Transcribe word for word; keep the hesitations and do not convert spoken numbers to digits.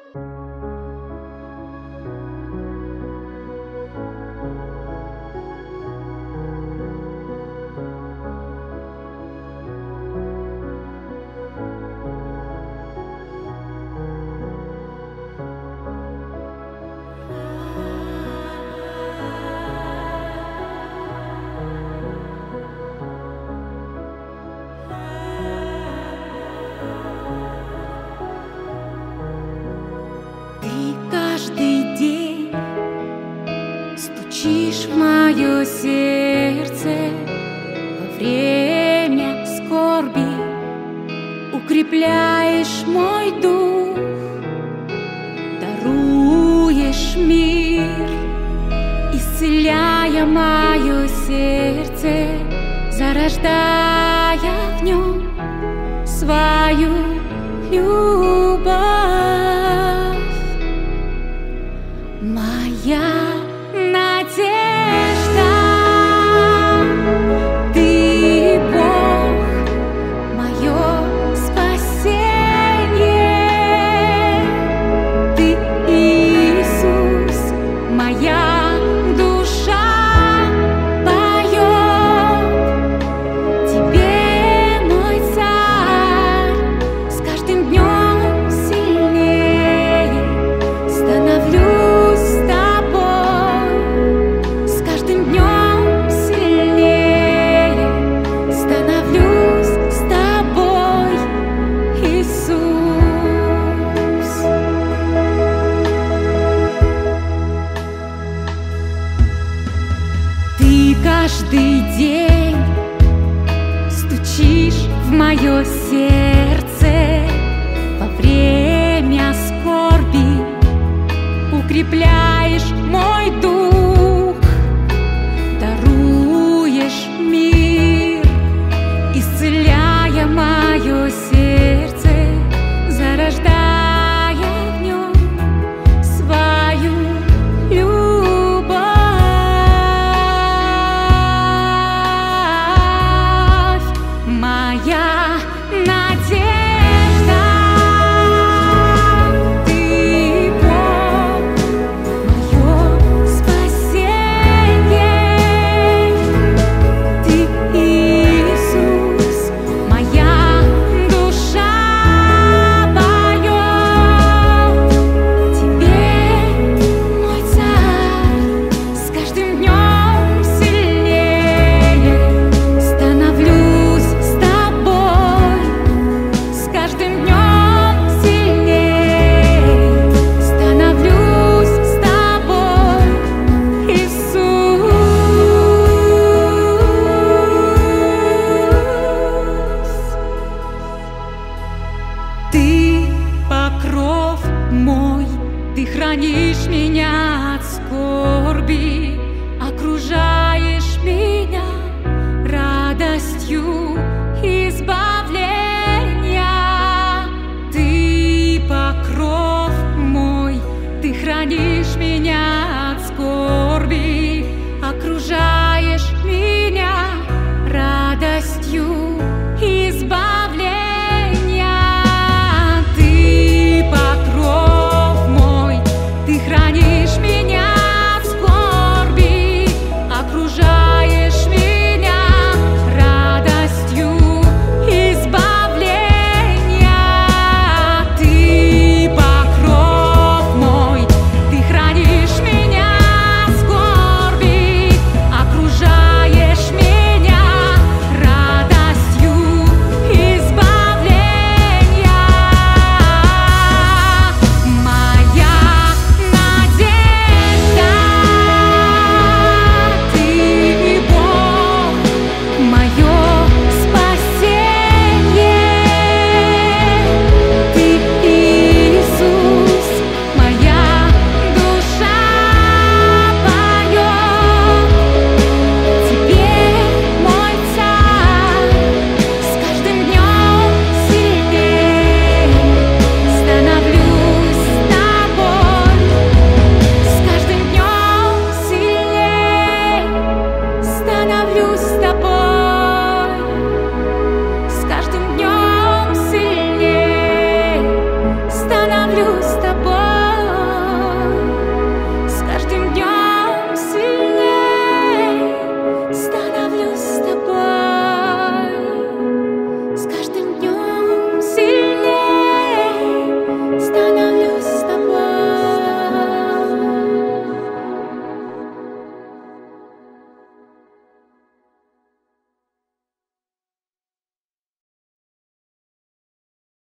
Каждый день стучишь в мое сердце во время скорби, укрепляешь мой дух, даруешь мир, исцеляя мое сердце, зарождая в нем свою любовь. Моя надежда, Ты Бог, мое спасение, Ты Иисус, моя душа поет Тебе, мой Царь, с каждым днем сильнее становлюсь. Каждый день стучишь в мое сердце во время скорби, укрепляешь мой дух, даруешь мир, исцеляя мое сердце, зарождая в нем свою любовь. Моя надежда, Ты Бог, мое спасение, Ты Иисус, моя душа поет Тебе, мой Царь, с каждым днем сильнее становлюсь. Ты покров мой, Ты хранишь меня от скорби, окружаешь меня.